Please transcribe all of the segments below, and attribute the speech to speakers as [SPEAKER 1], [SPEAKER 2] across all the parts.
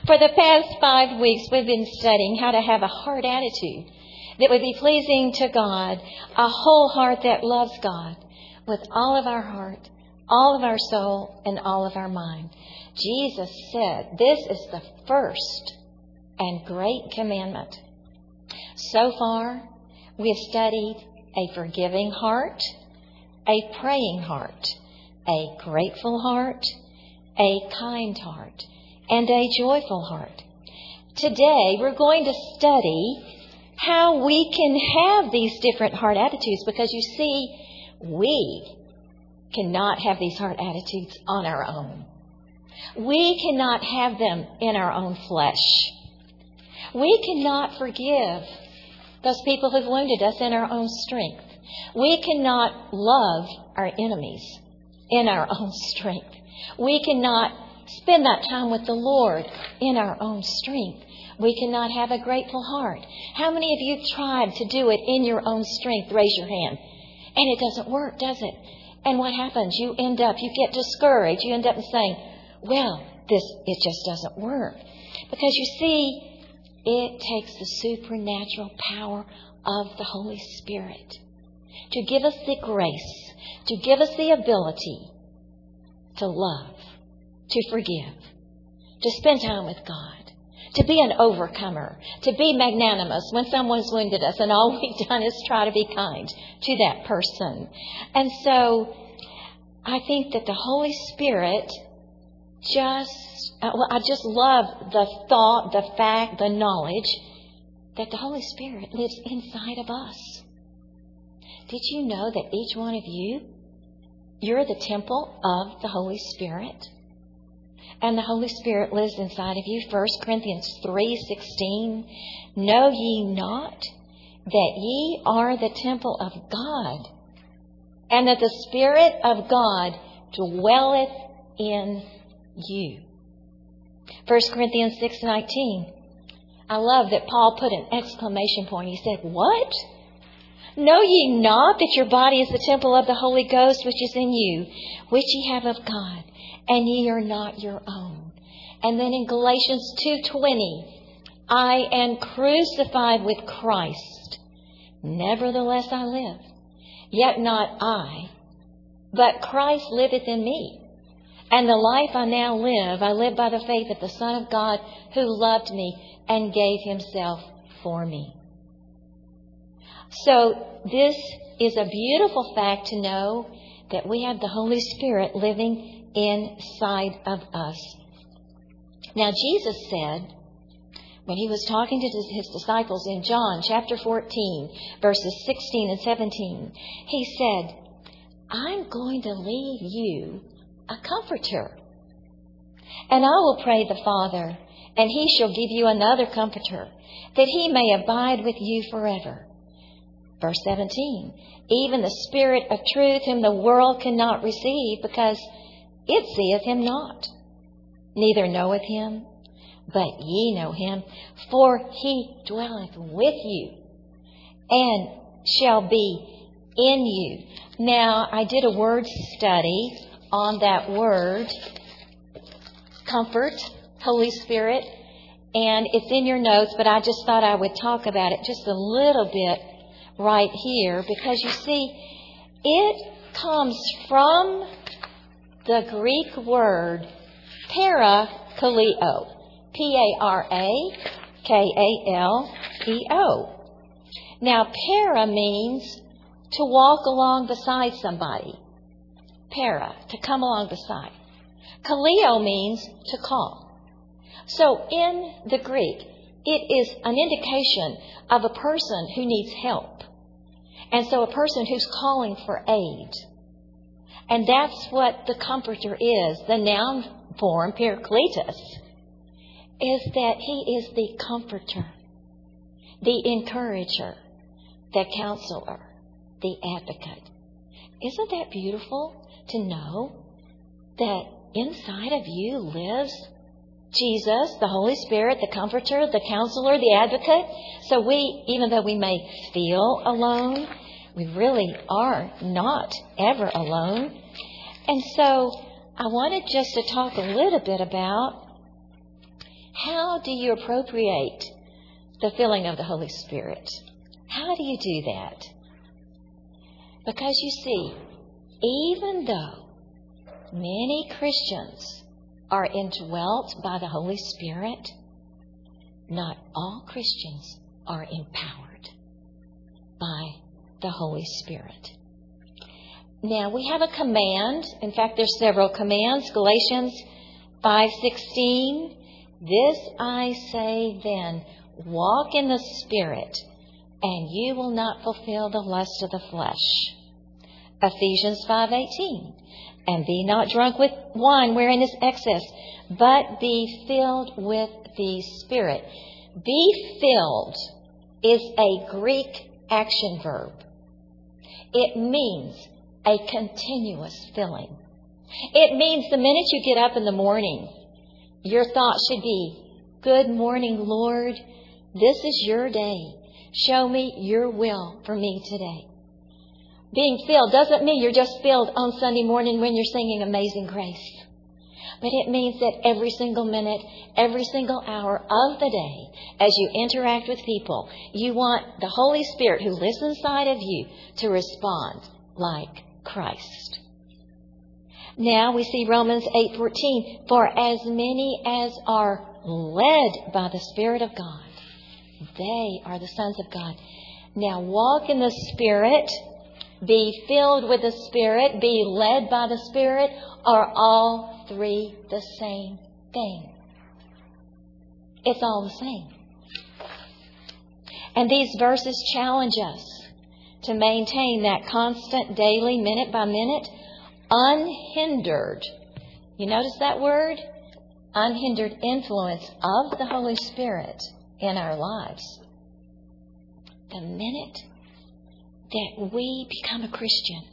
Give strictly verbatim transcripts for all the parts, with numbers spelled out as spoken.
[SPEAKER 1] For the past five weeks, we've been studying how to have a heart attitude that would be pleasing to God, a whole heart that loves God with all of our heart, all of our soul, and all of our mind. Jesus said this is the first and great commandment. So far, we have studied a forgiving heart, a praying heart, a grateful heart, a kind heart, and a joyful heart. Today, we're going to study how we can have these different heart attitudes, because you see, we cannot have these heart attitudes on our own. We cannot have them in our own flesh. We cannot forgive those people who've wounded us in our own strength. We cannot love our enemies in our own strength. We cannot spend that time with the Lord in our own strength. We cannot have a grateful heart. How many of you tried to do it in your own strength? Raise your hand. And it doesn't work, does it? And what happens? You end up, you get discouraged. You end up saying, well, this, it just doesn't work. Because you see, it takes the supernatural power of the Holy Spirit to give us the grace, to give us the ability to love, to forgive, to spend time with God, to be an overcomer, to be magnanimous when someone's wounded us, and all we've done is try to be kind to that person. And so I think that the Holy Spirit just, well, I just love the thought, the fact, the knowledge that the Holy Spirit lives inside of us. Did you know that each one of you, you're the temple of the Holy Spirit? And the Holy Spirit lives inside of you. First Corinthians three sixteen. Know ye not that ye are the temple of God, and that the Spirit of God dwelleth in you. First Corinthians six nineteen. I love that Paul put an exclamation point. He said, what? Know ye not that your body is the temple of the Holy Ghost which is in you, which ye have of God, and ye are not your own? And then in Galatians two twenty, I am crucified with Christ. Nevertheless I live, yet not I, but Christ liveth in me. And the life I now live, I live by the faith of the Son of God, who loved me and gave himself for me. So this is a beautiful fact to know that we have the Holy Spirit living inside of us. Now, Jesus said, when he was talking to his disciples in John chapter fourteen, verses sixteen and seventeen, he said, I'm going to leave you a comforter. And I will pray the Father, and he shall give you another comforter, that he may abide with you forever. Verse seventeen, even the Spirit of truth, whom the world cannot receive, because it seeth him not, neither knoweth him, but ye know him, for he dwelleth with you, and shall be in you. Now, I did a word study on that word, comfort, Holy Spirit, and it's in your notes, but I just thought I would talk about it just a little bit right here, because you see, it comes from the Greek word parakaleo, P A R A K A L E O. Now, para means to walk along beside somebody. Para, to come along beside. Kaleo means to call. So in the Greek, it is an indication of a person who needs help. And so a person who's calling for aid. And that's what the comforter is. The noun form, parakletos, is that he is the comforter, the encourager, the counselor, the advocate. Isn't that beautiful to know that inside of you lives Jesus, the Holy Spirit, the comforter, the counselor, the advocate? So we, even though we may feel alone, we really are not ever alone. And so I wanted just to talk a little bit about how do you appropriate the filling of the Holy Spirit? How do you do that? Because you see, even though many Christians are indwelt by the Holy Spirit, not all Christians are empowered by the Holy Spirit. Now, we have a command. In fact, there's several commands. Galatians five sixteen. This I say then, walk in the Spirit, and you will not fulfill the lust of the flesh. Ephesians five eighteen. And be not drunk with wine wherein is excess, but be filled with the Spirit. Be filled is a Greek action verb. It means a continuous filling. It means the minute you get up in the morning, your thoughts should be, good morning, Lord. This is your day. Show me your will for me today. Being filled doesn't mean you're just filled on Sunday morning when you're singing Amazing Grace. But it means that every single minute, every single hour of the day, as you interact with people, you want the Holy Spirit who lives inside of you to respond like Christ. Now we see Romans eight fourteen. For as many as are led by the Spirit of God, they are the sons of God. Now walk in the Spirit, be filled with the Spirit, be led by the Spirit, are all three the same thing. It's all the same. And these verses challenge us to maintain that constant, daily, minute by minute, unhindered. You notice that word? Unhindered influence of the Holy Spirit in our lives. The minute that we become a Christian,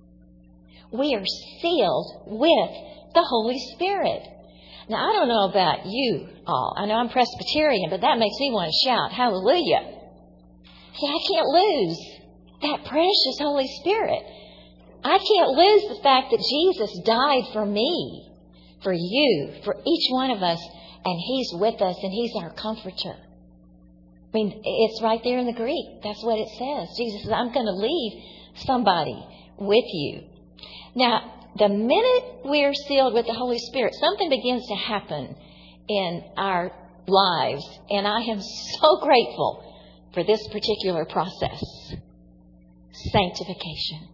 [SPEAKER 1] we are sealed with the Holy Spirit. Now, I don't know about you all. I know I'm Presbyterian, but that makes me want to shout, hallelujah. See, I can't lose that precious Holy Spirit. I can't lose the fact that Jesus died for me, for you, for each one of us, and He's with us, and He's our comforter. I mean, it's right there in the Greek. That's what it says. Jesus says, I'm going to leave somebody with you. Now, the minute we're sealed with the Holy Spirit, something begins to happen in our lives. And I am so grateful for this particular process. Sanctification.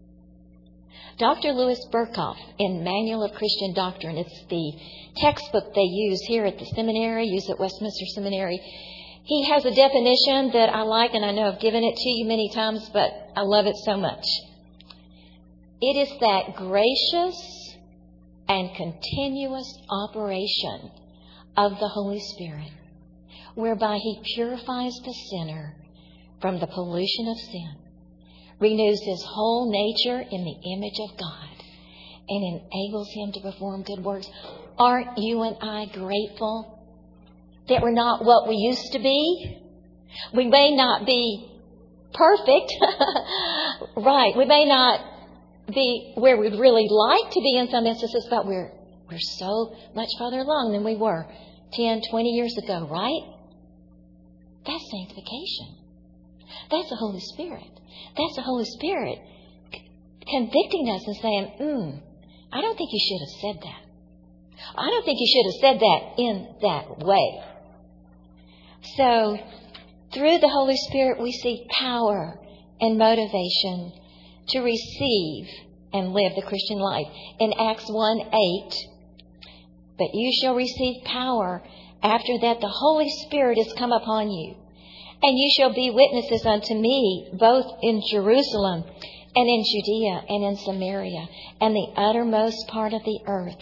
[SPEAKER 1] Doctor Louis Berkhoff, in Manual of Christian Doctrine, it's the textbook they use here at the seminary, use at Westminster Seminary. He has a definition that I like, and I know I've given it to you many times, but I love it so much. It is that gracious and continuous operation of the Holy Spirit, whereby He purifies the sinner from the pollution of sin, renews his whole nature in the image of God, and enables him to perform good works. Aren't you and I grateful that we're not what we used to be? We may not be perfect, right? We may not be where we'd really like to be in some instances, but we're we're so much farther along than we were ten, twenty years ago, right? That's sanctification. That's the Holy Spirit. That's the Holy Spirit convicting us and saying, mm, I don't think you should have said that. I don't think you should have said that in that way. So, through the Holy Spirit, we see power and motivation to receive and live the Christian life. In Acts one eight, but you shall receive power after that the Holy Spirit is come upon you. And you shall be witnesses unto me, both in Jerusalem and in Judea and in Samaria and the uttermost part of the earth.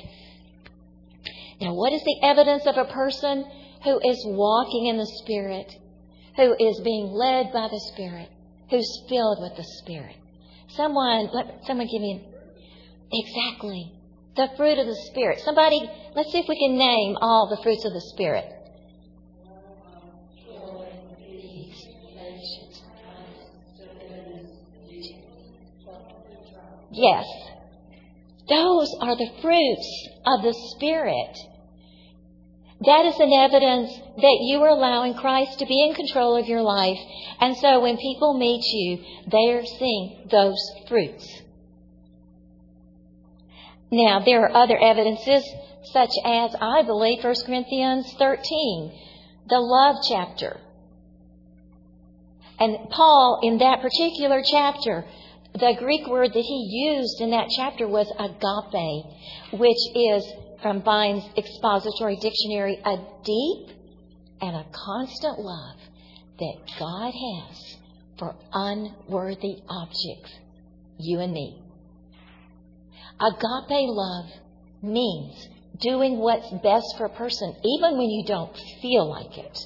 [SPEAKER 1] Now, what is the evidence of a person who is walking in the Spirit, who is being led by the Spirit, who's filled with the Spirit? Someone, let someone give me an, exactly the fruit of the Spirit. Somebody, let's see if we can name all the fruits of the Spirit. Yes, those are the fruits of the Spirit. That is an evidence that you are allowing Christ to be in control of your life. And so when people meet you, they are seeing those fruits. Now, there are other evidences, such as, I believe, First Corinthians thirteen, the love chapter. And Paul, in that particular chapter, the Greek word that he used in that chapter was agape, which is, from Vine's Expository Dictionary, a deep and a constant love that God has for unworthy objects, you and me. Agape love means doing what's best for a person, even when you don't feel like it.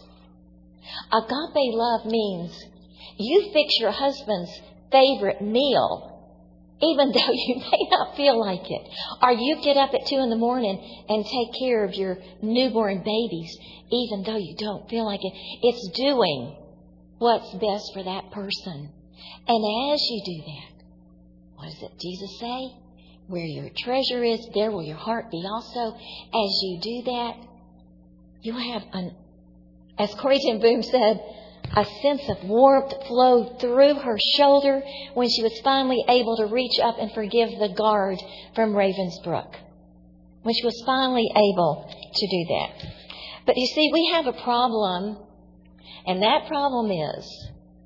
[SPEAKER 1] Agape love means you fix your husband's favorite meal, even though you may not feel like it. Or you get up at two in the morning and take care of your newborn babies, even though you don't feel like it. It's doing what's best for that person. And as you do that, what does it Jesus say? Where your treasure is, there will your heart be also. As you do that, you have, an, as Corrie ten Boom said, a sense of warmth flowed through her shoulder when she was finally able to reach up and forgive the guard from Ravensbrück. When she was finally able to do that. But you see, we have a problem, and that problem is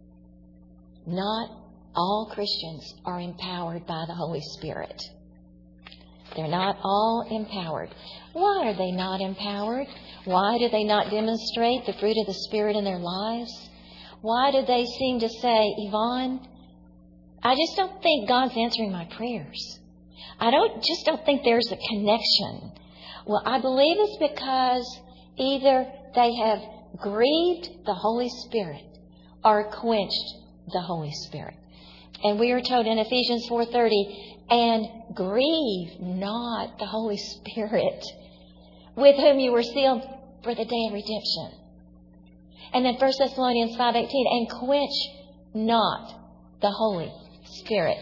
[SPEAKER 1] not all Christians are empowered by the Holy Spirit. They're not all empowered. Why are they not empowered? Why do they not demonstrate the fruit of the Spirit in their lives? Why do they seem to say, Yvonne, I just don't think God's answering my prayers. I don't just don't think there's a connection. Well, I believe it's because either they have grieved the Holy Spirit or quenched the Holy Spirit. And we are told in Ephesians four thirty, and grieve not the Holy Spirit, with whom you were sealed for the day of redemption. And then First Thessalonians five eighteen, and quench not the Holy Spirit.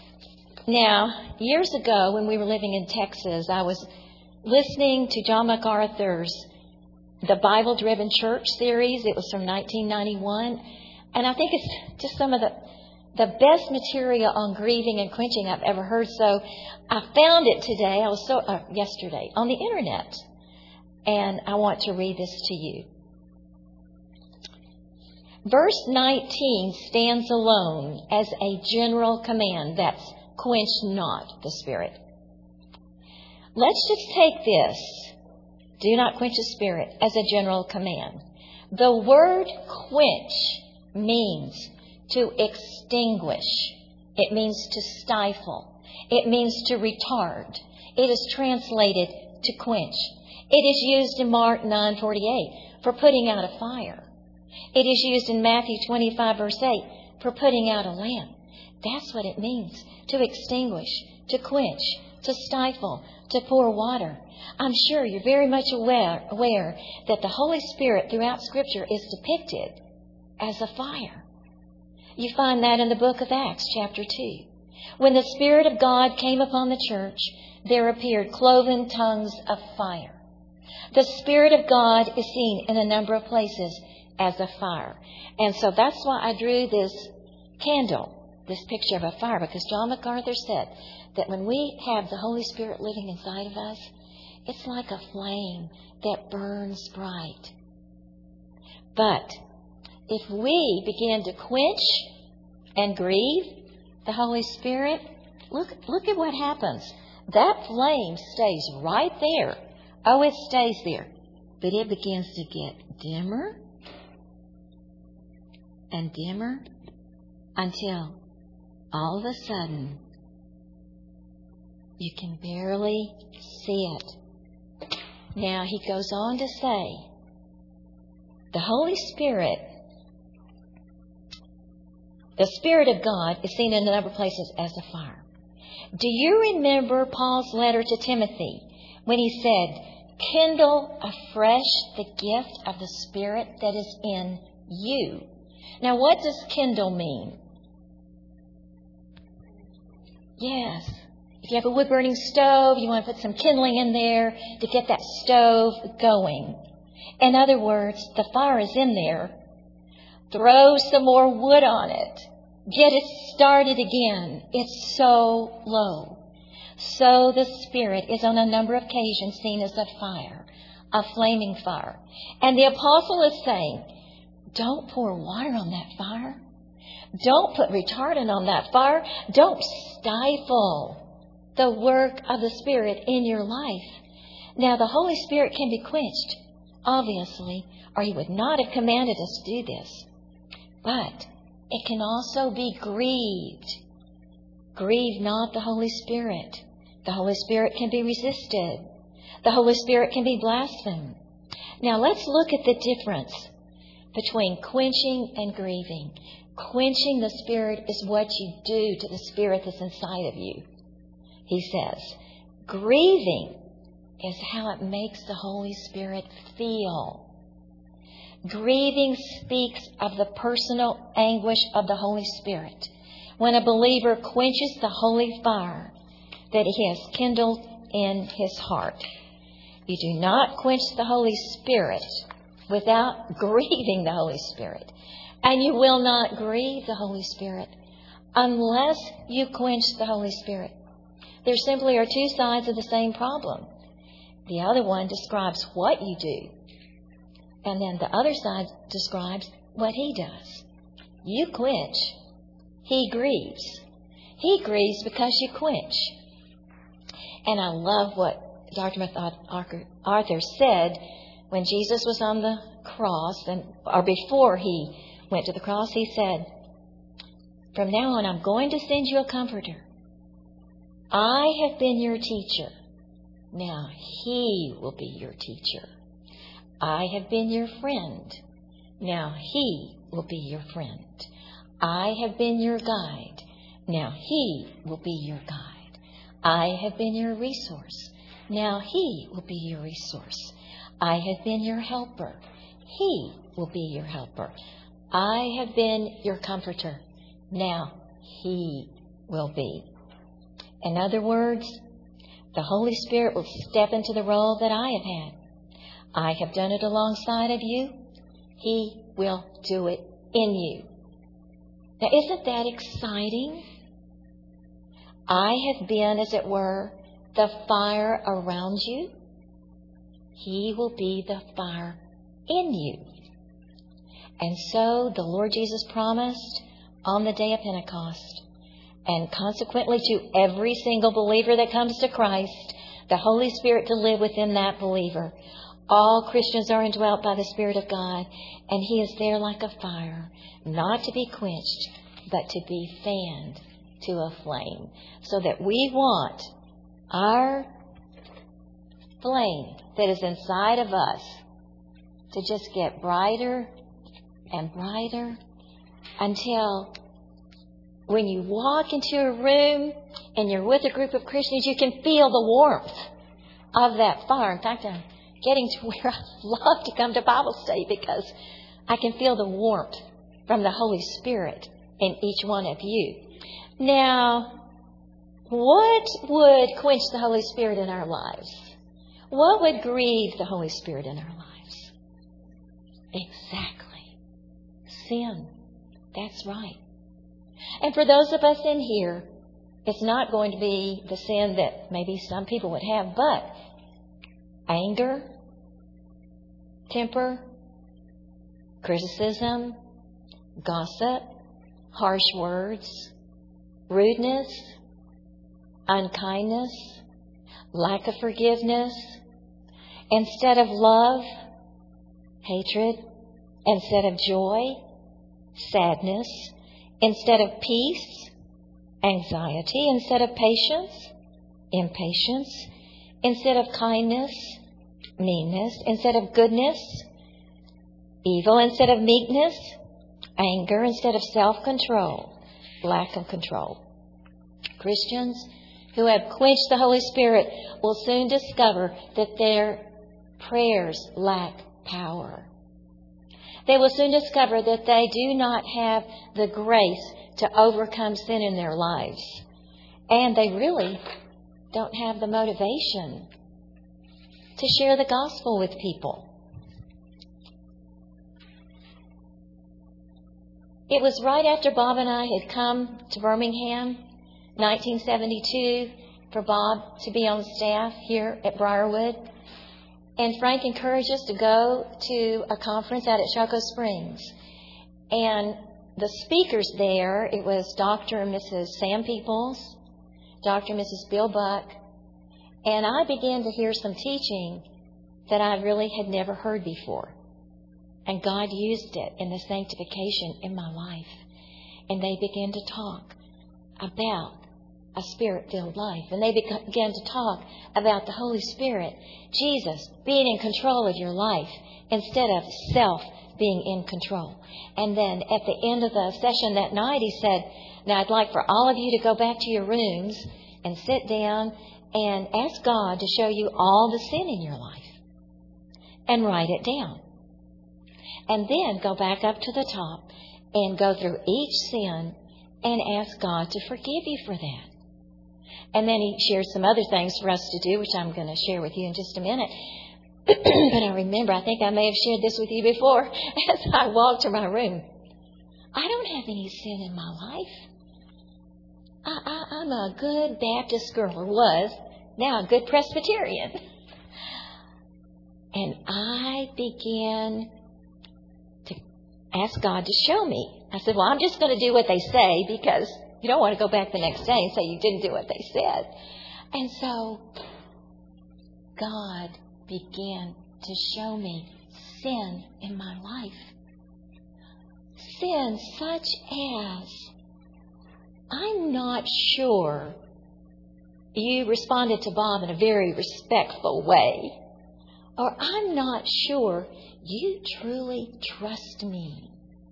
[SPEAKER 1] Now, years ago when we were living in Texas, I was listening to John MacArthur's The Bible-Driven Church series. It was from nineteen ninety-one. And I think it's just some of the, the best material on grieving and quenching I've ever heard. So I found it today, I was so uh, yesterday, on the internet. And I want to read this to you. Verse nineteen stands alone as a general command. That's quench not the Spirit. Let's just take this, do not quench the Spirit, as a general command. The word quench means to extinguish. It means to stifle. It means to retard. It is translated to quench. It is used in Mark nine forty-eight for putting out a fire. It is used in Matthew twenty-five, verse eight, for putting out a lamp. That's what it means, to extinguish, to quench, to stifle, to pour water. I'm sure you're very much aware, aware that the Holy Spirit throughout Scripture is depicted as a fire. You find that in the book of Acts, chapter two. When the Spirit of God came upon the church, there appeared cloven tongues of fire. The Spirit of God is seen in a number of places as a fire. And so that's why I drew this candle, this picture of a fire, because John MacArthur said that when we have the Holy Spirit living inside of us, it's like a flame that burns bright. But if we begin to quench and grieve the Holy Spirit, look, look at what happens. That flame stays right there. Oh, it stays there. But it begins to get dimmer and dimmer until all of a sudden you can barely see it. Now, he goes on to say, the Holy Spirit, the Spirit of God is seen in a number of places as a fire. Do you remember Paul's letter to Timothy when he said, kindle afresh the gift of the Spirit that is in you? Now, what does kindle mean? Yes. If you have a wood-burning stove, you want to put some kindling in there to get that stove going. In other words, the fire is in there. Throw some more wood on it. Get it started again. It's so low. So the Spirit is on a number of occasions seen as a fire, a flaming fire. And the apostle is saying, don't pour water on that fire. Don't put retardant on that fire. Don't stifle the work of the Spirit in your life. Now, the Holy Spirit can be quenched, obviously, or He would not have commanded us to do this. But it can also be grieved. Grieve not the Holy Spirit. The Holy Spirit can be resisted. The Holy Spirit can be blasphemed. Now, let's look at the difference between quenching and grieving. Quenching the Spirit is what you do to the Spirit that's inside of you, he says. Grieving is how it makes the Holy Spirit feel. Grieving speaks of the personal anguish of the Holy Spirit. When a believer quenches the holy fire that He has kindled in his heart. You do not quench the Holy Spirit without grieving the Holy Spirit. And you will not grieve the Holy Spirit unless you quench the Holy Spirit. There simply are two sides of the same problem. The other one describes what you do. And then the other side describes what He does. You quench. He grieves. He grieves because you quench. And I love what Doctor MacArthur said when Jesus was on the cross, and or before He went to the cross. He said, from now on, I'm going to send you a comforter. I have been your teacher. Now He will be your teacher. I have been your friend. Now He will be your friend. I have been your guide. Now He will be your guide. I have been your resource. Now He will be your resource. I have been your helper. He will be your helper. I have been your comforter. Now He will be. In other words, the Holy Spirit will step into the role that I have had. I have done it alongside of you. He will do it in you. Now, isn't that exciting? I have been, as it were, the fire around you. He will be the fire in you. And so the Lord Jesus promised on the day of Pentecost, and consequently to every single believer that comes to Christ, the Holy Spirit to live within that believer. All Christians are indwelt by the Spirit of God, and He is there like a fire, not to be quenched, but to be fanned to a flame. So that we want our flame that is inside of us to just get brighter and brighter until when you walk into a room and you're with a group of Christians, you can feel the warmth of that fire. In fact, I'm getting to where I love to come to Bible study because I can feel the warmth from the Holy Spirit in each one of you. Now, what would quench the Holy Spirit in our lives? What would grieve the Holy Spirit in our lives? Exactly. Sin. That's right. And for those of us in here, it's not going to be the sin that maybe some people would have, but anger, temper, criticism, gossip, harsh words, rudeness, unkindness, lack of forgiveness. Instead of love, hatred. Instead of joy, sadness. Instead of peace, anxiety. Instead of patience, impatience. Instead of kindness, meanness. Instead of goodness, evil. Instead of meekness, anger. Instead of self-control, lack of control. Christians who have quenched the Holy Spirit will soon discover that their prayers lack power. They will soon discover that they do not have the grace to overcome sin in their lives. And they really don't have the motivation to share the gospel with people. It was right after Bob and I had come to Birmingham, nineteen seventy-two, for Bob to be on staff here at Briarwood. And Frank encouraged us to go to a conference out at Choco Springs. And the speakers there, it was Doctor and Missus Sam Peoples, Doctor and Missus Bill Buck. And I began to hear some teaching that I really had never heard before. And God used it in the sanctification in my life. And they began to talk about a Spirit-filled life. And they began to talk about the Holy Spirit, Jesus, being in control of your life instead of self being in control. And then at the end of the session that night, he said, now I'd like for all of you to go back to your rooms and sit down and ask God to show you all the sin in your life and write it down. And then go back up to the top and go through each sin and ask God to forgive you for that. And then he shared some other things for us to do, which I'm going to share with you in just a minute. But I remember, I think I may have shared this with you before, as I walked to my room. I don't have any sin in my life. I, I, I'm a good Baptist girl, or was, now a good Presbyterian. And I began to ask God to show me. I said, well, I'm just going to do what they say, because you don't want to go back the next day and say you didn't do what they said. And so God began to show me sin in my life. Sin such as, I'm not sure you responded to Bob in a very respectful way, or I'm not sure you truly trust me.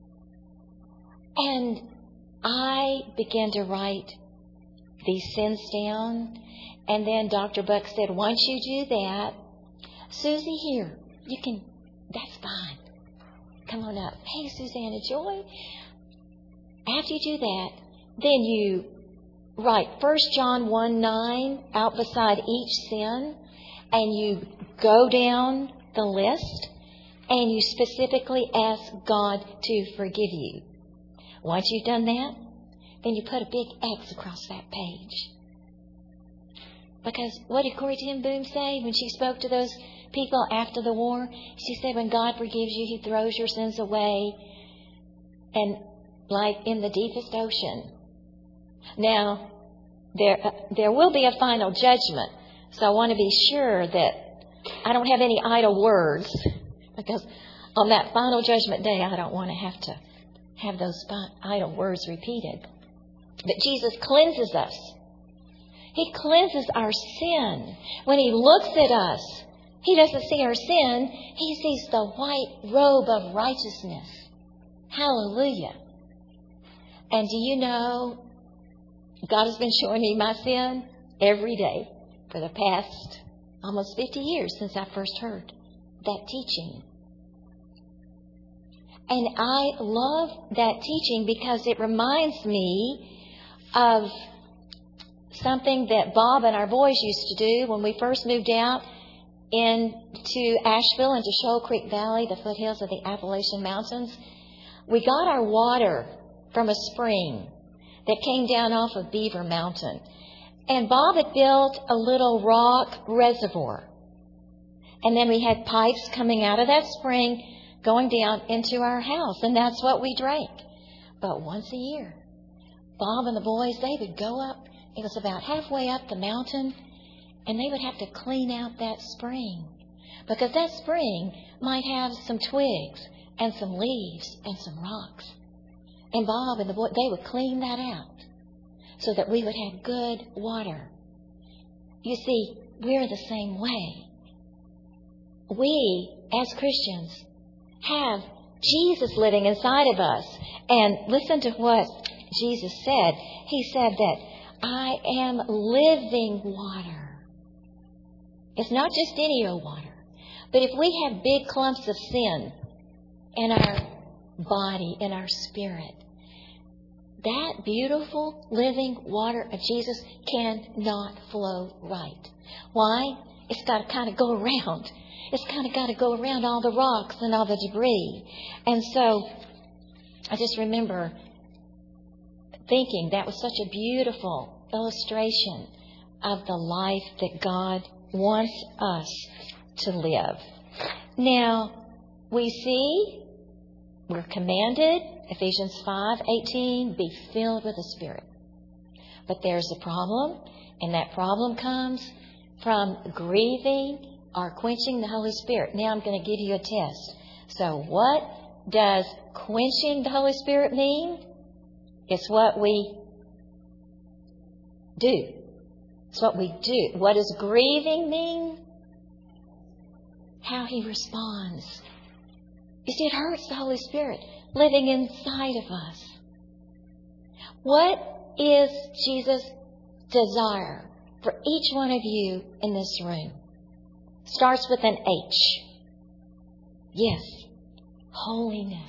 [SPEAKER 1] And I began to write these sins down. And then Doctor Buck said, once you do that, Susie, here, you can, that's fine. Come on up. Hey, Susanna Joy. After you do that, then you write First John one nine out beside each sin, and you go down the list, and you specifically ask God to forgive you. Once you've done that, then you put a big X across that page. Because what did Corrie ten Boom say when she spoke to those people after the war? She said, when God forgives you, He throws your sins away, and like in the deepest ocean. Now, there uh, there will be a final judgment, so I want to be sure that I don't have any idle words, because on that final judgment day, I don't want to have to have those idle words repeated. But Jesus cleanses us. He cleanses our sin. When He looks at us, He doesn't see our sin. He sees the white robe of righteousness. Hallelujah. And do you know, God has been showing me my sin every day for the past almost fifty years since I first heard that teaching. And I love that teaching because it reminds me of something that Bob and our boys used to do when we first moved out into Asheville, into Shoal Creek Valley, the foothills of the Appalachian Mountains. We got our water from a spring that came down off of Beaver Mountain. And Bob had built a little rock reservoir. And then we had pipes coming out of that spring going down into our house. And that's what we drank. But once a year, Bob and the boys, they would go up. It was about halfway up the mountain. And they would have to clean out that spring. Because that spring might have some twigs and some leaves and some rocks. And Bob and the boys, they would clean that out so that we would have good water. You see, we're the same way. We, as Christians, have Jesus living inside of us. And listen to what Jesus said. He said that I am living water. It's not just any old water. But if we have big clumps of sin in our body, in our spirit, that beautiful living water of Jesus cannot flow right. Why? It's got to kind of go around. It's kind of got to go around all the rocks and all the debris. And so I just remember thinking that was such a beautiful illustration of the life that God wants us to live. Now, we see we're commanded, Ephesians five eighteen, be filled with the Spirit. But there's a problem, and that problem comes from grieving or quenching the Holy Spirit. Now I'm going to give you a test. So what does quenching the Holy Spirit mean? It's what we do. It's what we do. What does grieving mean? How He responds. You see, it hurts the Holy Spirit living inside of us. What is Jesus' desire for each one of you in this room? Starts with an H. Yes, holiness.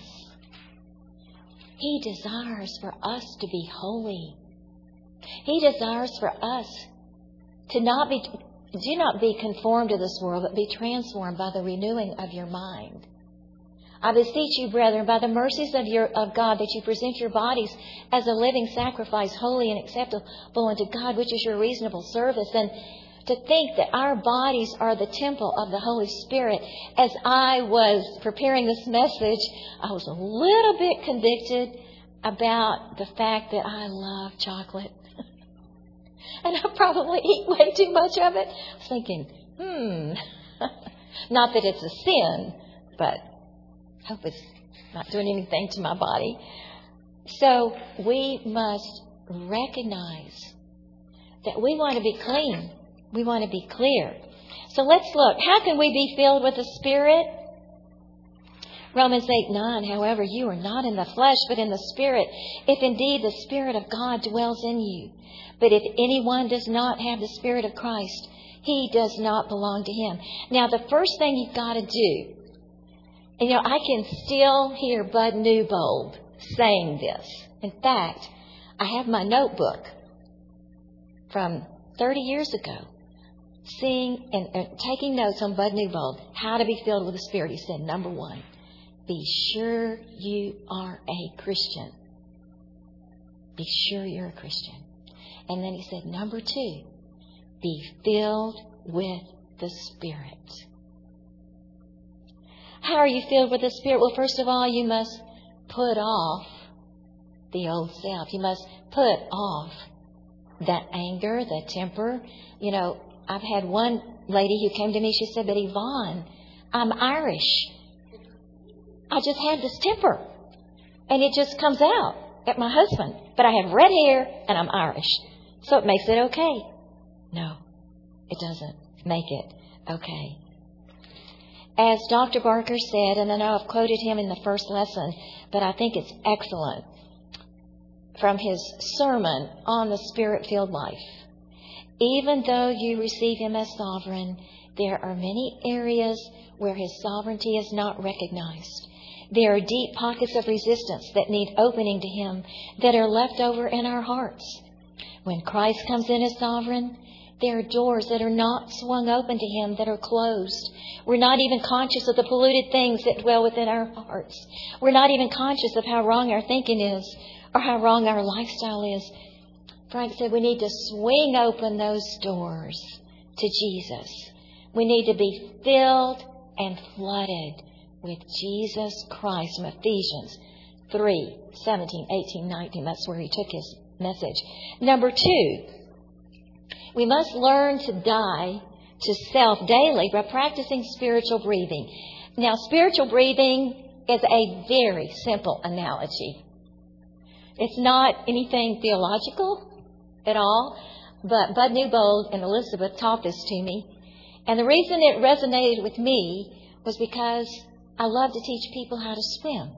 [SPEAKER 1] He desires for us to be holy. He desires for us to not be, do not be conformed to this world, but be transformed by the renewing of your mind. I beseech you, brethren, by the mercies of your of God, that you present your bodies as a living sacrifice, holy and acceptable unto God, which is your reasonable service. And to think that our bodies are the temple of the Holy Spirit. As I was preparing this message, I was a little bit convicted about the fact that I love chocolate. And I probably eat way too much of it. I was thinking, hmm, not that it's a sin, but I hope it's not doing anything to my body. So we must recognize that we want to be clean. We want to be clear. So let's look. How can we be filled with the Spirit? Romans eight nine, however, you are not in the flesh, but in the Spirit, if indeed the Spirit of God dwells in you. But if anyone does not have the Spirit of Christ, he does not belong to Him. Now, the first thing you've got to do, and you know, I can still hear Bud Newbold saying this. In fact, I have my notebook from thirty years ago, seeing and uh, taking notes on Bud Newbold, how to be filled with the Spirit. He said, number one, be sure you are a Christian. Be sure you're a Christian. And then he said, number two, be filled with the Spirit. How are you filled with the Spirit? Well, first of all, you must put off the old self. You must put off that anger, that temper. You know, I've had one lady who came to me, she said, but Yvonne, I'm Irish. I just have this temper. And it just comes out at my husband. But I have red hair and I'm Irish. So it makes it okay. No, it doesn't make it okay. As Doctor Barker said, and I know I've quoted him in the first lesson, but I think it's excellent, from his sermon on the Spirit-filled life. Even though you receive Him as sovereign, there are many areas where His sovereignty is not recognized. There are deep pockets of resistance that need opening to Him that are left over in our hearts. When Christ comes in as sovereign, there are doors that are not swung open to Him that are closed. We're not even conscious of the polluted things that dwell within our hearts. We're not even conscious of how wrong our thinking is or how wrong our lifestyle is. Frank said we need to swing open those doors to Jesus. We need to be filled and flooded with Jesus Christ from Ephesians three, seventeen, eighteen, nineteen. That's where he took his message. Number two, we must learn to die to self daily by practicing spiritual breathing. Now, spiritual breathing is a very simple analogy. It's not anything theological at all, but Bud Newbold and Elizabeth taught this to me. And the reason it resonated with me was because I love to teach people how to swim.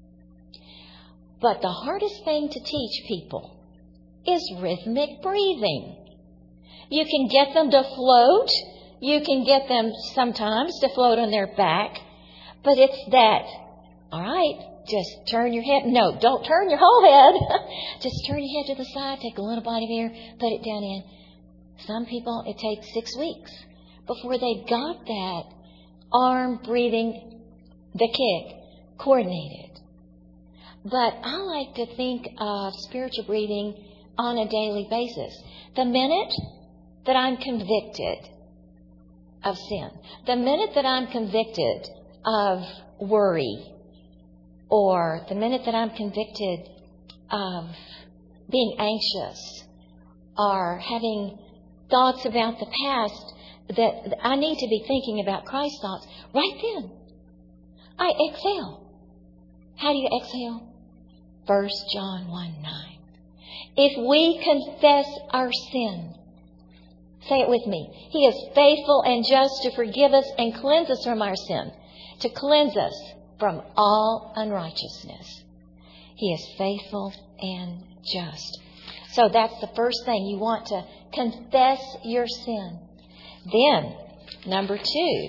[SPEAKER 1] But the hardest thing to teach people is rhythmic breathing. You can get them to float. You can get them sometimes to float on their back. But it's that, all right, just turn your head. No, don't turn your whole head. Just turn your head to the side, take a little bite of air, put it down in. Some people, it takes six weeks before they got that arm breathing, the kick, coordinated. But I like to think of spiritual breathing on a daily basis. The minute that I'm convicted of sin, the minute that I'm convicted of worry, or the minute that I'm convicted of being anxious or having thoughts about the past, that I need to be thinking about Christ's thoughts, right then I exhale. How do you exhale? First John one nine. If we confess our sin, say it with me, He is faithful and just to forgive us and cleanse us from our sin, to cleanse us from all unrighteousness. He is faithful and just. So that's the first thing. You want to confess your sin. Then, number two,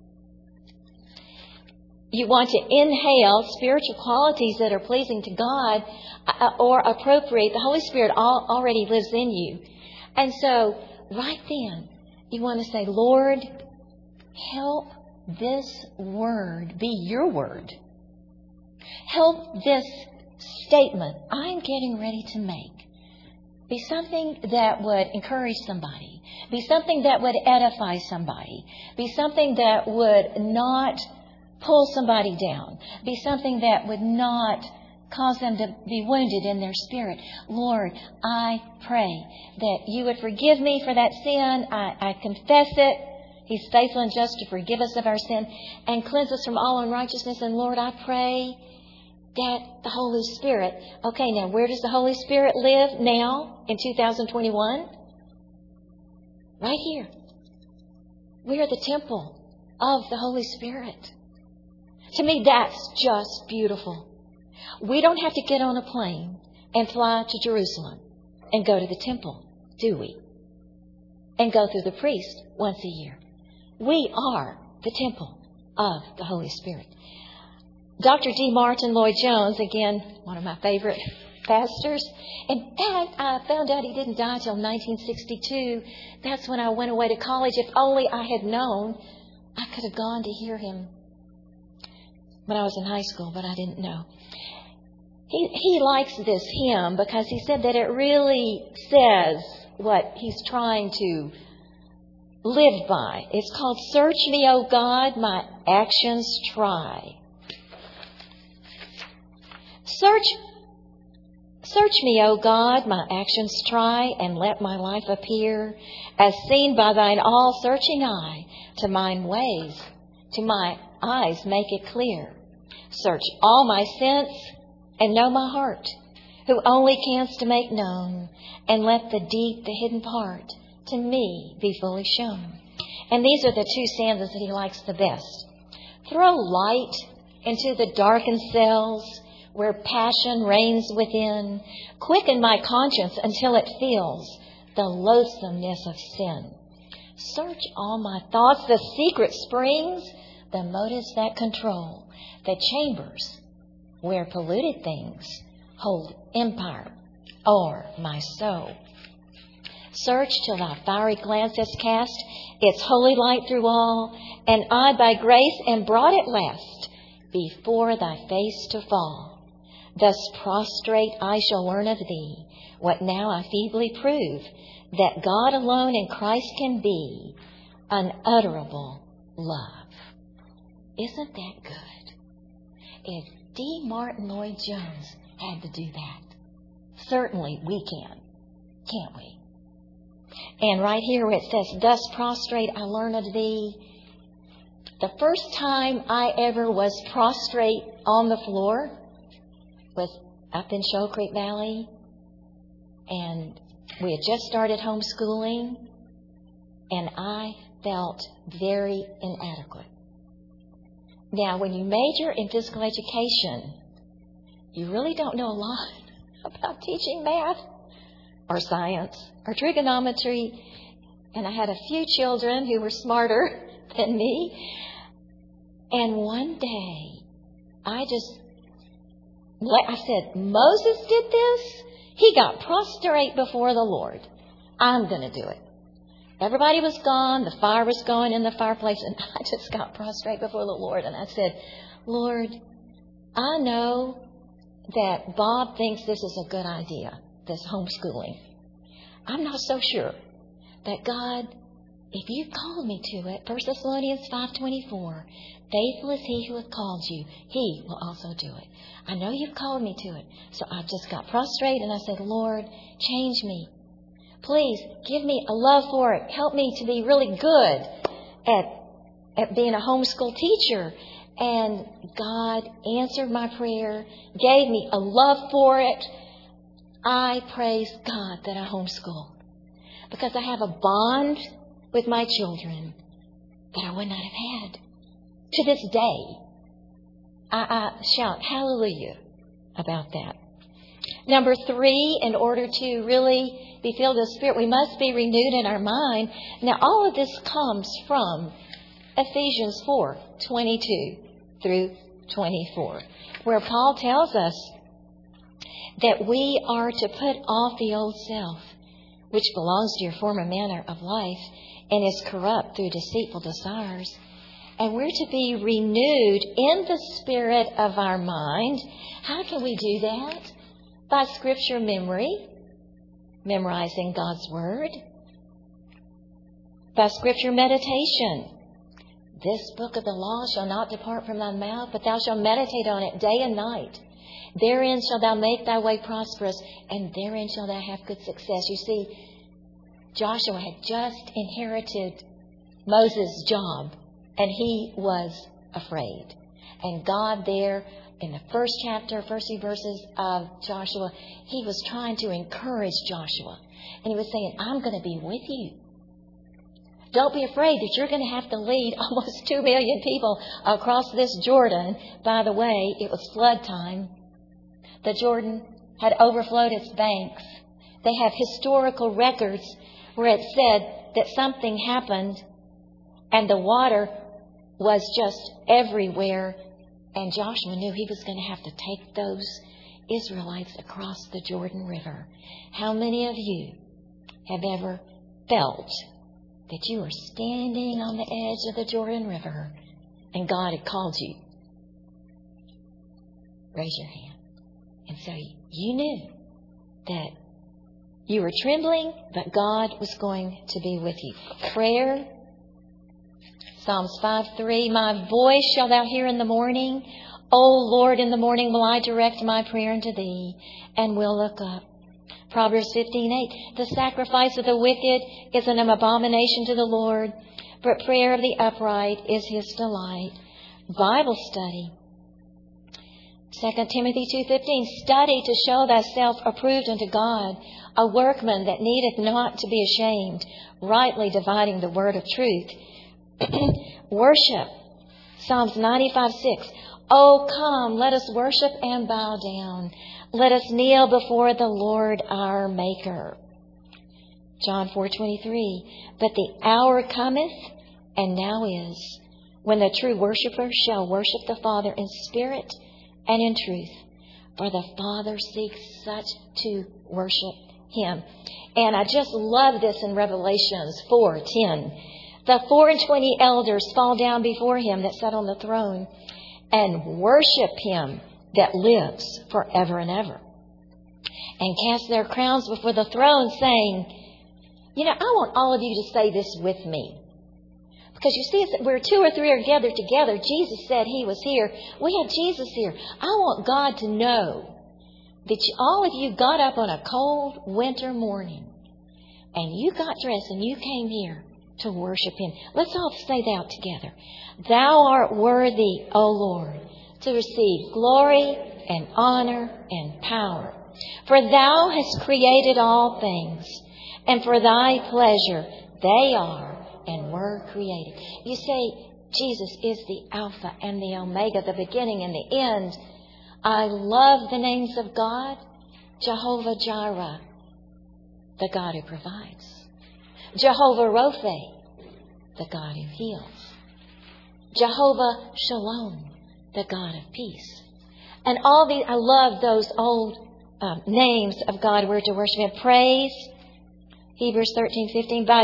[SPEAKER 1] you want to inhale spiritual qualities that are pleasing to God or appropriate. The Holy Spirit all, already lives in you. And so, right then, you want to say, Lord, help this word be your word. Help this statement I'm getting ready to make be something that would encourage somebody, be something that would edify somebody, be something that would not pull somebody down, be something that would not cause them to be wounded in their spirit. Lord, I pray that you would forgive me for that sin. I, I confess it. He's faithful and just to forgive us of our sin and cleanse us from all unrighteousness. And Lord, I pray that the Holy Spirit, okay, now where does the Holy Spirit live now in two thousand twenty-one? Right here. We are the temple of the Holy Spirit. To me, that's just beautiful. We don't have to get on a plane and fly to Jerusalem and go to the temple, do we? And go through the priest once a year. We are the temple of the Holy Spirit. Doctor D. Martin Lloyd-Jones, again, one of my favorite pastors. In fact, I found out he didn't die till nineteen sixty-two. That's when I went away to college. If only I had known, I could have gone to hear him when I was in high school, but I didn't know. He, he likes this hymn because he said that it really says what he's trying to live by. It's called, Search Me, O God, My Actions Try. Search, search me, O God, my actions try, and let my life appear as seen by thine all-searching eye. To mine ways, to my eyes make it clear. Search all my sense and know my heart, who only canst to make known, and let the deep, the hidden part, to me be fully shown. And these are the two stanzas that he likes the best. Throw light into the darkened cells, where passion reigns within. Quicken my conscience until it feels the loathsomeness of sin. Search all my thoughts, the secret springs, the motives that control, the chambers where polluted things hold empire o'er my soul. Search till thy fiery glance has cast its holy light through all, and I by grace am brought at last before thy face to fall. Thus prostrate I shall learn of thee what now I feebly prove, that God alone in Christ can be unutterable love. Isn't that good? If D. Martin Lloyd-Jones had to do that, certainly we can, can't we? And right here where it says, thus prostrate I learn of thee, the first time I ever was prostrate on the floor was up in Shoal Creek Valley, and we had just started homeschooling, and I felt very inadequate. Now, when you major in physical education, you really don't know a lot about teaching math or science or trigonometry, and I had a few children who were smarter than me, and one day I just I said, Moses did this. He got prostrate before the Lord. I'm going to do it. Everybody was gone. The fire was going in the fireplace. And I just got prostrate before the Lord. And I said, Lord, I know that Bob thinks this is a good idea, this homeschooling. I'm not so sure. But God, if you called me to it, First Thessalonians five twenty-four, faithful is he who hath called you, he will also do it. I know you've called me to it. So I just got prostrate and I said, Lord, change me. Please give me a love for it. Help me to be really good at, at being a homeschool teacher. And God answered my prayer, gave me a love for it. I praise God that I homeschool, because I have a bond with my children that I would not have had. To this day, I, I shout hallelujah about that. Number three, in order to really be filled with the Spirit, we must be renewed in our mind. Now, all of this comes from Ephesians four twenty-two through twenty-four, where Paul tells us that we are to put off the old self, which belongs to your former manner of life and is corrupt through deceitful desires. And we're to be renewed in the spirit of our mind. How can we do that? By Scripture memory, memorizing God's Word. By Scripture meditation. This book of the law shall not depart from thy mouth, but thou shalt meditate on it day and night. Therein shalt thou make thy way prosperous, and therein shalt thou have good success. You see, Joshua had just inherited Moses' job, and he was afraid. And God there, in the first chapter, first few verses of Joshua, he was trying to encourage Joshua. And he was saying, I'm going to be with you. Don't be afraid that you're going to have to lead almost two million people across this Jordan. By the way, it was flood time. The Jordan had overflowed its banks. They have historical records where it said that something happened and the water was just everywhere. And Joshua knew he was going to have to take those Israelites across the Jordan River. How many of you have ever felt that you were standing on the edge of the Jordan River and God had called you? Raise your hand. And so you knew that you were trembling, but God was going to be with you. Prayer. Psalms five three, my voice shalt thou hear in the morning. O Lord, in the morning will I direct my prayer unto thee, and will look up. Proverbs fifteen eight, the sacrifice of the wicked is an abomination to the Lord, but prayer of the upright is his delight. Bible study. Second Timothy two fifteen, study to show thyself approved unto God, a workman that needeth not to be ashamed, rightly dividing the word of truth. Worship. Psalms ninety-five six, oh come, let us worship and bow down. Let us kneel before the Lord our Maker. John four twenty-three, but the hour cometh, and now is, when the true worshipper shall worship the Father in spirit and in truth. For the Father seeks such to worship Him. And I just love this in Revelations four ten. The four and twenty elders fall down before Him that sat on the throne and worship Him that lives forever and ever. And cast their crowns before the throne, saying, you know, I want all of you to say this with me. Because you see, where two or three are gathered together, Jesus said He was here. We have Jesus here. I want God to know that you, all of you got up on a cold winter morning and you got dressed and you came here to worship Him. Let's all say that together. Thou art worthy, O Lord, to receive glory and honor and power. For Thou hast created all things, and for Thy pleasure they are and were created. You say, Jesus is the Alpha and the Omega, the beginning and the end. I love the names of God. Jehovah Jireh, the God who provides. Jehovah Rophe, the God who heals. Jehovah Shalom, the God of peace. And all these, I love those old um, names of God we're to worship Him. Praise, Hebrews thirteen fifteen, by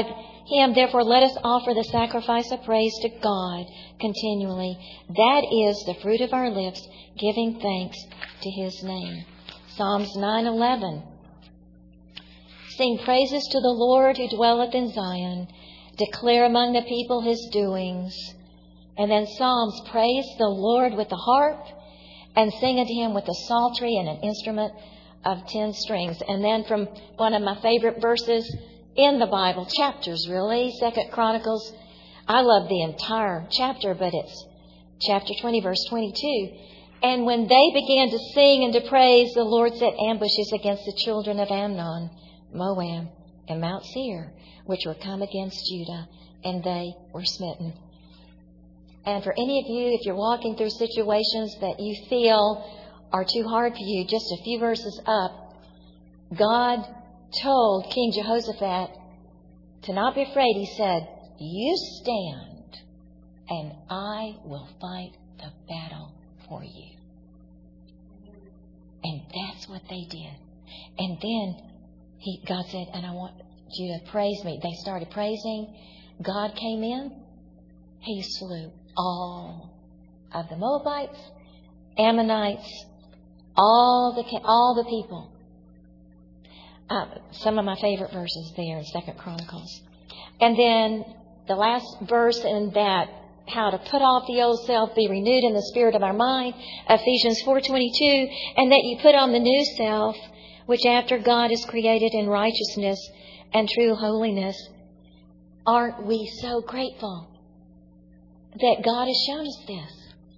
[SPEAKER 1] him, therefore let us offer the sacrifice of praise to God continually. That is the fruit of our lips, giving thanks to His name. Psalms nine eleven. Sing praises to the Lord who dwelleth in Zion. Declare among the people His doings. And then Psalms, praise the Lord with the harp, and sing unto Him with the psaltery and an instrument of ten strings. And then from one of my favorite verses in the Bible, chapters really, Second Chronicles. I love the entire chapter, but it's chapter twenty, verse twenty-two. And when they began to sing and to praise, the Lord set ambushes against the children of Ammon, Moab, and Mount Seir, which were come against Judah, and they were smitten. And for any of you, if you're walking through situations that you feel are too hard for you, just a few verses up, God told King Jehoshaphat to not be afraid. He said, you stand and I will fight the battle for you. And that's what they did. And then he, God said, and I want you to praise me. They started praising. God came in. He slew all of the Moabites, Ammonites, all the all the people. Uh, some of my favorite verses there in Second Chronicles. And then the last verse in that, how to put off the old self, be renewed in the spirit of our mind, Ephesians four twenty-two, and that you put on the new self, which after God is created in righteousness and true holiness. Aren't we so grateful that God has shown us this?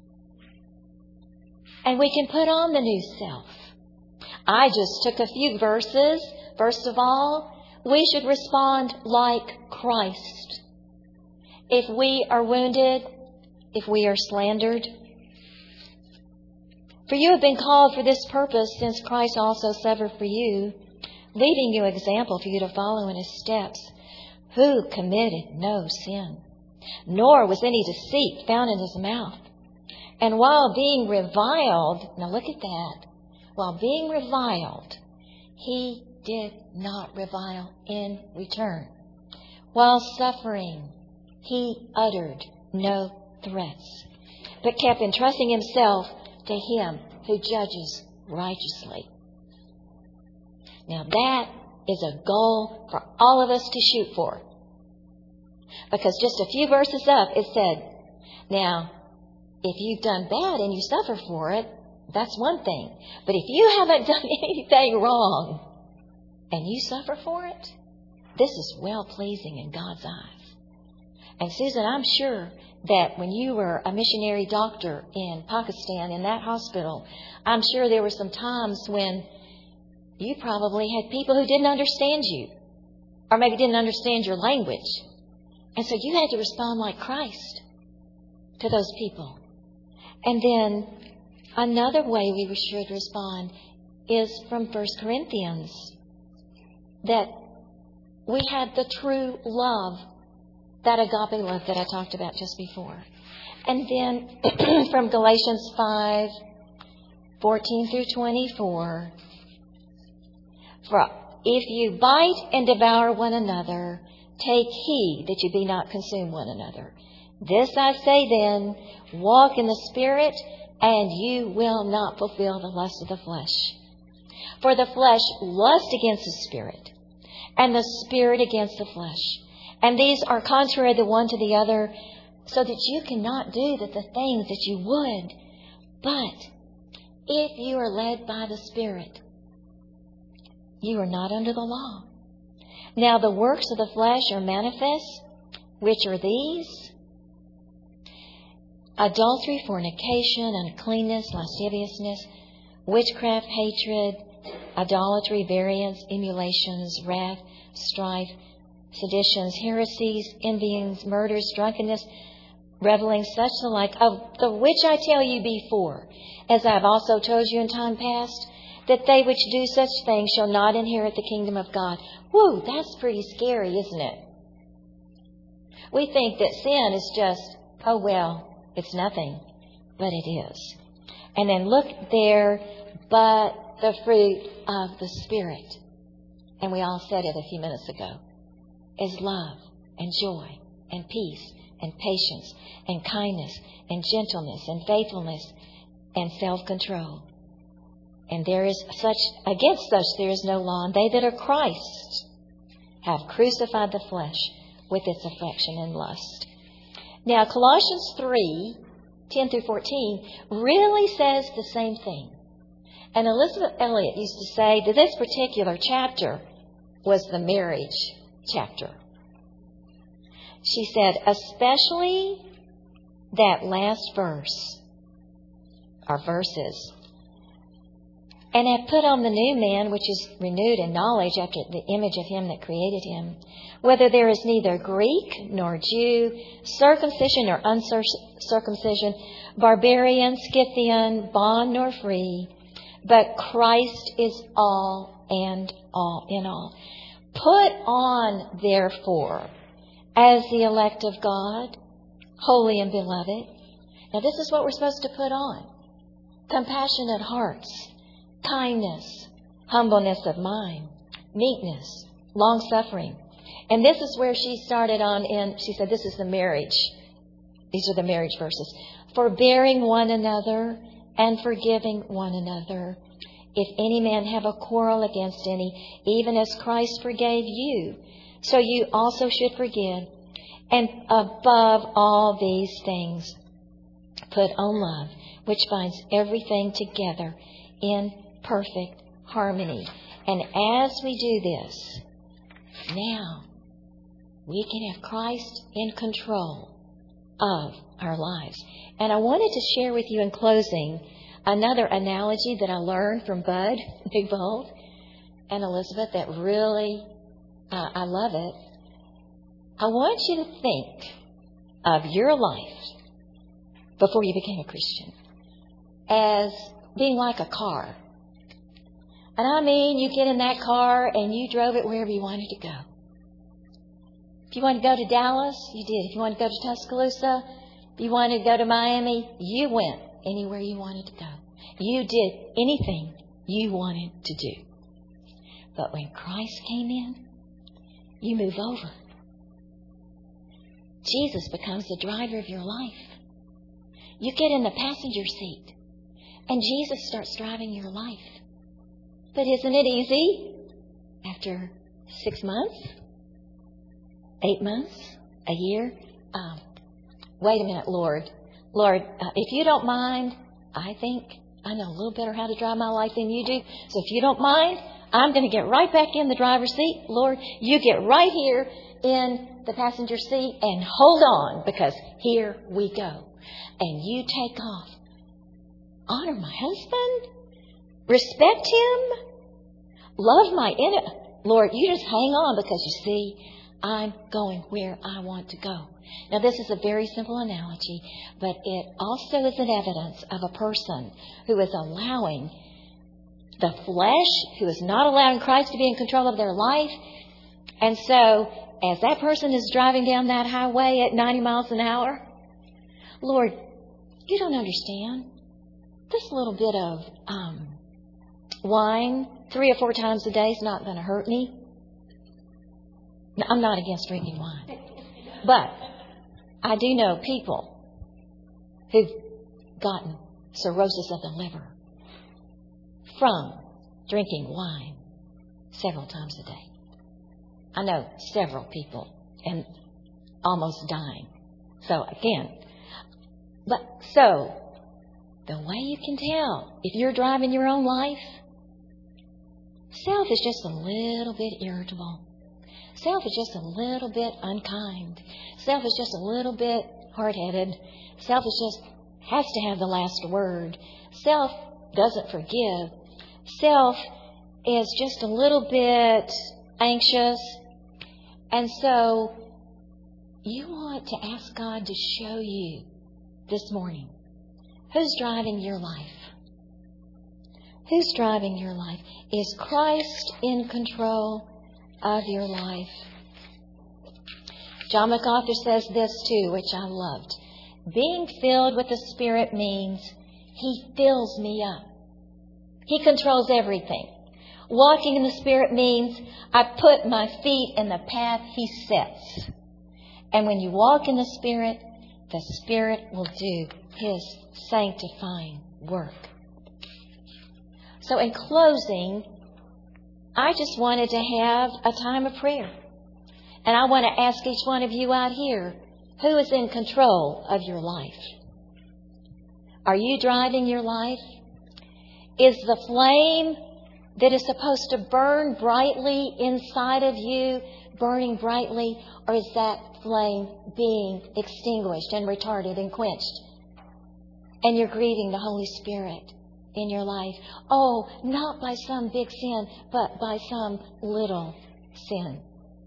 [SPEAKER 1] And we can put on the new self. I just took a few verses. First of all, we should respond like Christ. If we are wounded, if we are slandered. For you have been called for this purpose, since Christ also suffered for you, leaving you example for you to follow in His steps, who committed no sin, nor was any deceit found in His mouth. And while being reviled, now look at that, while being reviled, He did not revile in return. While suffering, He uttered no threats, but kept entrusting Himself to Him who judges righteously. Now that is a goal for all of us to shoot for. Because just a few verses up, it said, now, if you've done bad and you suffer for it, that's one thing. But if you haven't done anything wrong and you suffer for it, this is well-pleasing in God's eyes. And Susan, I'm sure that when you were a missionary doctor in Pakistan, in that hospital, I'm sure there were some times when you probably had people who didn't understand you, or maybe didn't understand your language. And so you had to respond like Christ to those people. And then another way we should respond is from First Corinthians, that we have the true love, that agape love that I talked about just before. And then from Galatians five, fourteen through twenty-four, for if you bite and devour one another, take heed that you be not consumed one another. This I say then, walk in the Spirit, and you will not fulfill the lust of the flesh. For the flesh lusts against the Spirit, and the Spirit against the flesh. And these are contrary the one to the other, so that you cannot do the, the things that you would. But if you are led by the Spirit, you are not under the law. Now the works of the flesh are manifest, which are these: adultery, fornication, uncleanness, lasciviousness, witchcraft, hatred, idolatry, variance, emulations, wrath, strife, seditions, heresies, envyings, murders, drunkenness, revelings, such the like, of the which I tell you before, as I have also told you in time past, that they which do such things shall not inherit the kingdom of God. Whoa, that's pretty scary, isn't it? We think that sin is just, oh well, it's nothing, but it is. And then look there, but the fruit of the Spirit, and we all said it a few minutes ago, is love, and joy and peace and patience and kindness and gentleness and faithfulness and self-control. And there is such, against such there is no law. And they that are Christ have crucified the flesh with its affection and lust. Now, Colossians three, ten through fourteen really says the same thing. And Elizabeth Elliot used to say that this particular chapter was the marriage chapter. She said, especially that last verse, or verses, and have put on the new man, which is renewed in knowledge after the image of him that created him, whether there is neither Greek nor Jew, circumcision or uncircumcision, barbarian, Scythian, bond nor free, but Christ is all and all in all. Put on, therefore, as the elect of God, holy and beloved. Now this is what we're supposed to put on. Compassionate hearts, kindness, humbleness of mind, meekness, long-suffering. And this is where she started on in, she said, this is the marriage. These are the marriage verses. Forbearing one another and forgiving one another. If any man have a quarrel against any, even as Christ forgave you, so you also should forgive. And above all these things, put on love, which binds everything together in perfect harmony. And as we do this, now we can have Christ in control of our lives. And I wanted to share with you in closing another analogy that I learned from Bud Newbold and Elizabeth that really, uh, I love it. I want you to think of your life before you became a Christian as being like a car. And I mean, you get in that car and you drove it wherever you wanted to go. If you wanted to go to Dallas, you did. If you wanted to go to Tuscaloosa, if you wanted to go to Miami, you went anywhere you wanted to go. You did anything you wanted to do. But when Christ came in, you move over. Jesus becomes the driver of your life. You get in the passenger seat, and Jesus starts driving your life. But isn't it easy? After six months, eight months, a year? Um, wait a minute, Lord. Lord, uh, if you don't mind, I think I know a little better how to drive my life than you do. So if you don't mind, I'm going to get right back in the driver's seat. Lord, you get right here in the passenger seat and hold on, because here we go. And you take off. Honor my husband. Respect him. Love my enemy. Lord, you just hang on, because you see, I'm going where I want to go. Now, this is a very simple analogy, but it also is an evidence of a person who is allowing the flesh, who is not allowing Christ to be in control of their life. And so, as that person is driving down that highway at ninety miles an hour, Lord, you don't understand. This little bit of um, wine three or four times a day is not going to hurt me. Now, I'm not against drinking wine. But I do know people who've gotten cirrhosis of the liver from drinking wine several times a day. I know several people, and almost dying. So again, but so the way you can tell if you're driving your own life, self is just a little bit irritable. Self is just a little bit unkind. Self is just a little bit hard-headed. Self is just has to have the last word. Self doesn't forgive. Self is just a little bit anxious. And so you want to ask God to show you this morning, who's driving your life? Who's driving your life? Is Christ in control of your life? John MacArthur says this too, which I loved. Being filled with the Spirit means He fills me up. He controls everything. Walking in the Spirit means I put my feet in the path He sets. And when you walk in the Spirit, the Spirit will do His sanctifying work. So in closing, I just wanted to have a time of prayer. And I want to ask each one of you out here, who is in control of your life? Are you driving your life? Is the flame that is supposed to burn brightly inside of you burning brightly, or is that flame being extinguished and retarded and quenched? And you're grieving the Holy Spirit in your life. Oh, not by some big sin, but by some little sin.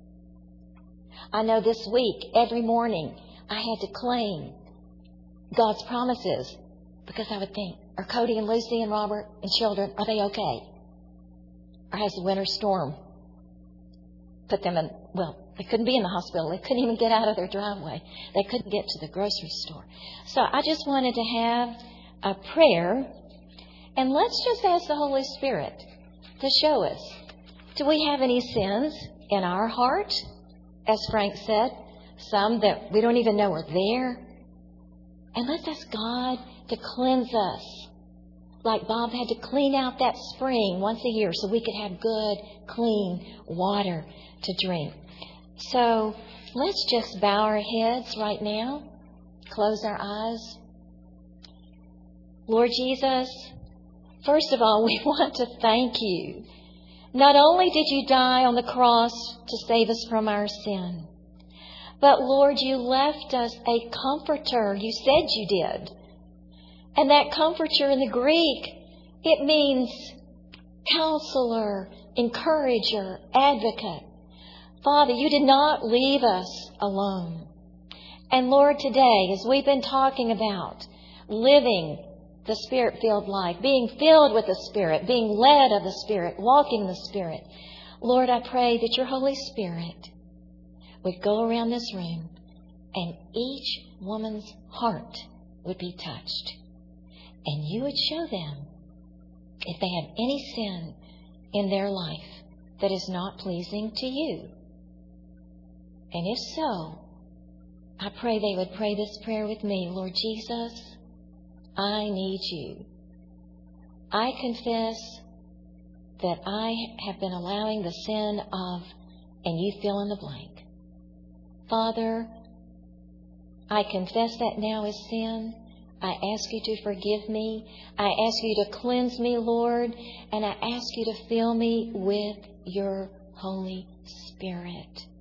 [SPEAKER 1] I know this week, every morning, I had to claim God's promises because I would think, are Cody and Lucy and Robert and children, are they okay? Or has the winter storm put them in, well, they couldn't be in the hospital. They couldn't even get out of their driveway. They couldn't get to the grocery store. So I just wanted to have a prayer. And let's just ask the Holy Spirit to show us, do we have any sins in our heart? As Frank said, some that we don't even know are there. And let's ask God to cleanse us. Like Bob had to clean out that spring once a year so we could have good, clean water to drink. So let's just bow our heads right now. Close our eyes. Lord Jesus, first of all, we want to thank you. Not only did you die on the cross to save us from our sin, but Lord, you left us a comforter. You said you did. And that comforter in the Greek, it means counselor, encourager, advocate. Father, you did not leave us alone. And Lord, today, as we've been talking about living the Spirit-filled life, being filled with the Spirit, being led of the Spirit, walking the Spirit, Lord, I pray that your Holy Spirit would go around this room and each woman's heart would be touched. And you would show them if they have any sin in their life that is not pleasing to you. And if so, I pray they would pray this prayer with me. Lord Jesus, I need you. I confess that I have been allowing the sin of, and you fill in the blank. Father, I confess that now as sin. I ask you to forgive me. I ask you to cleanse me, Lord. And I ask you to fill me with your Holy Spirit.